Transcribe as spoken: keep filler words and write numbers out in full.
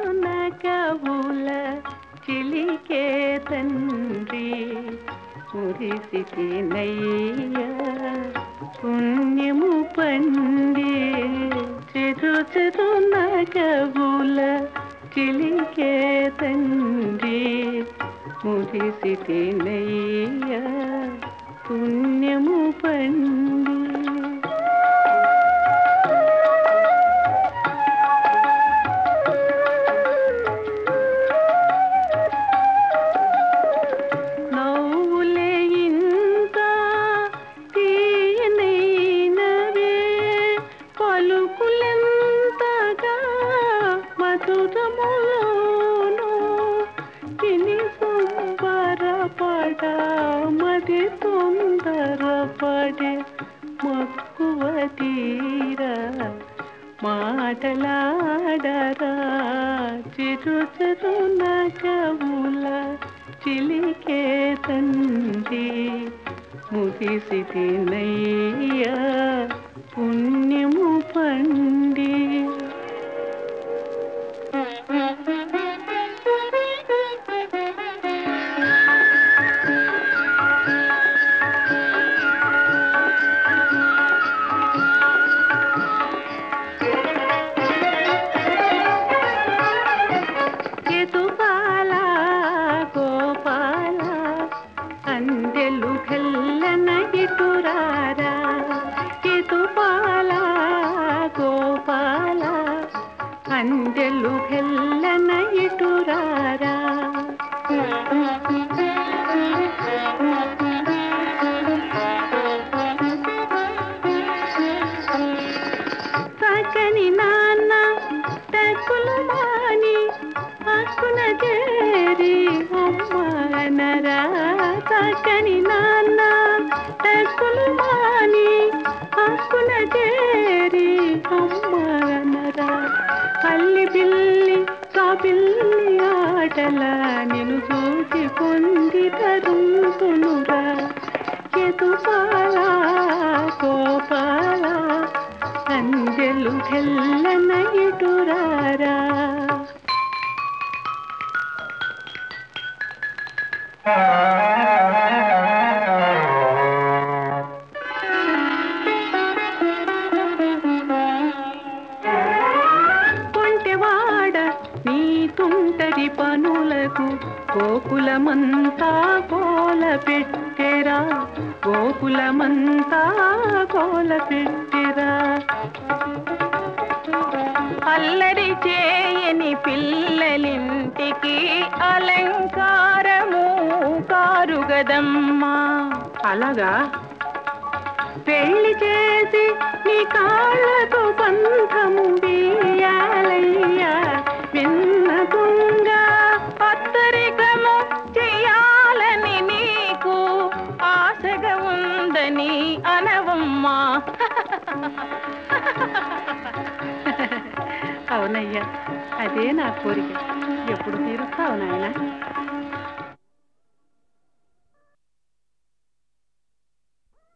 నగవుల చిలికే తండ్రి మురిసితినయ్యా పుణ్యము పండి చిరు చిరు నగవుల చిలికే తండ్రి మురిసితినయ్యా పుణ్యము పండి మది తొందరపడే మక్కువ తీరా మాటలాడరా చిరు చిరు నగవుల చిలికే తండ్రి మురిసితినయ్యా పుణ్యము పండి అందెలు గెల్లన ఇటురారా ఇటుపాల గోపాల అందెలు గెల్లన ఇటురారా సకని నాన్న టక్కులు మాని అక్కున చేరి అమ్మనరా సకని నాన్న టక్కులు మాని అక్కున చేరి అమ్మనరా అల్లి పిల్లి కాపిల్లి ఆటల నిన్ను చూసి పొంది తరుముతునురా ఎదుపాల గోపాల అందెలు గెల్లన ఇటురారా కొంటెవాడ నీ తుంటరి పనులకు గోకులమంతా కోల పెట్టెరా గోకులమంతా కోల పెట్టెరా అల్లరి చేయని పిల్లలింటికి అలంకారము కారుగదమ్మా అలాగా పెళ్లి చేసి నీ కాళ్ళకు బంధము వేయాలయ్యా విన్నకుంగా పత్తరికము చేయాలని నీకు ఆశగా ఉందని అనవమ్మా అవునయ్యా అదే నా కోరిక ఎప్పుడు తీరుస్తావు నాయనా